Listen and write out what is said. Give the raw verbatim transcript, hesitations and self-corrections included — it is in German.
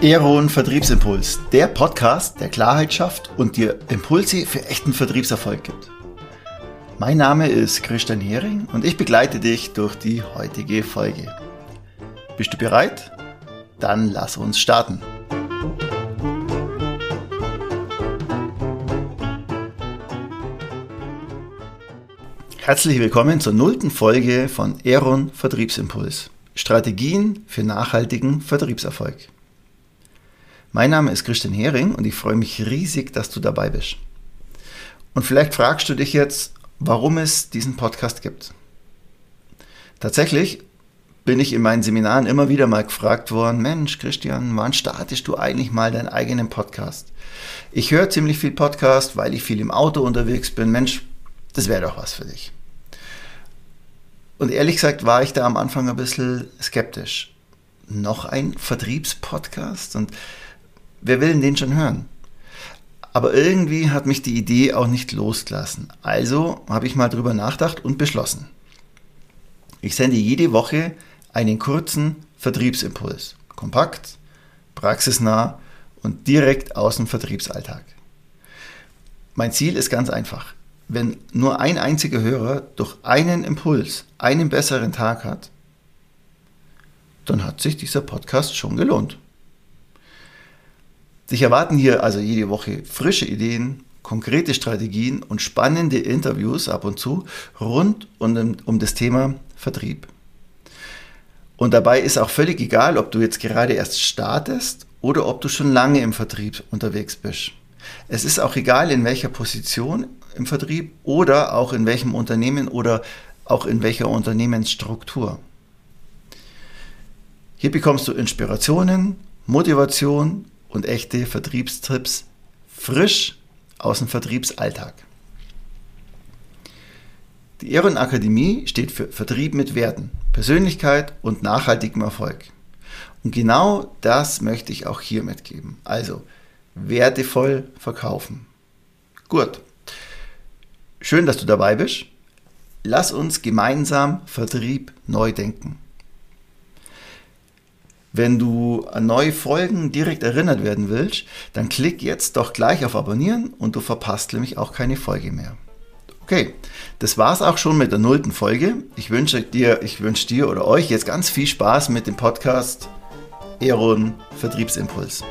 Eron Vertriebsimpuls, der Podcast, der Klarheit schafft und dir Impulse für echten Vertriebserfolg gibt. Mein Name ist Christian Hering und ich begleite dich durch die heutige Folge. Bist du bereit? Dann lass uns starten. Herzlich willkommen zur nullten Folge von Eron Vertriebsimpuls. Strategien für nachhaltigen Vertriebserfolg. Mein Name ist Christian Hering und ich freue mich riesig, dass du dabei bist. Und vielleicht fragst du dich jetzt, warum es diesen Podcast gibt. Tatsächlich bin ich in meinen Seminaren immer wieder mal gefragt worden, Mensch Christian, wann startest du eigentlich mal deinen eigenen Podcast? Ich höre ziemlich viel Podcast, weil ich viel im Auto unterwegs bin. Mensch, das wäre doch was für dich. Und ehrlich gesagt war ich da am Anfang ein bisschen skeptisch. Noch ein Vertriebspodcast? Und wer will denn den schon hören? Aber irgendwie hat mich die Idee auch nicht losgelassen. Also habe ich mal drüber nachgedacht und beschlossen. Ich sende jede Woche einen kurzen Vertriebsimpuls. Kompakt, praxisnah und direkt aus dem Vertriebsalltag. Mein Ziel ist ganz einfach. Wenn nur ein einziger Hörer durch einen Impuls einen besseren Tag hat, dann hat sich dieser Podcast schon gelohnt. Sich erwarten hier also jede Woche frische Ideen, konkrete Strategien und spannende Interviews ab und zu rund um, um das Thema Vertrieb. Und dabei ist auch völlig egal, ob du jetzt gerade erst startest oder ob du schon lange im Vertrieb unterwegs bist. Es ist auch egal, in welcher Position im Vertrieb oder auch in welchem Unternehmen oder auch in welcher Unternehmensstruktur. Hier bekommst du Inspirationen, Motivation und echte Vertriebstipps frisch aus dem Vertriebsalltag. Die Eron Akademie steht für Vertrieb mit Werten, Persönlichkeit und nachhaltigem Erfolg. Und genau das möchte ich auch hier mitgeben. Also wertevoll verkaufen. Gut. Schön, dass du dabei bist. Lass uns gemeinsam Vertrieb neu denken. Wenn du an neue Folgen direkt erinnert werden willst, dann klick jetzt doch gleich auf Abonnieren und du verpasst nämlich auch keine Folge mehr. Okay, das war's auch schon mit der nullten Folge. Ich wünsche dir, ich wünsche dir oder euch jetzt ganz viel Spaß mit dem Podcast Eron Vertriebsimpuls.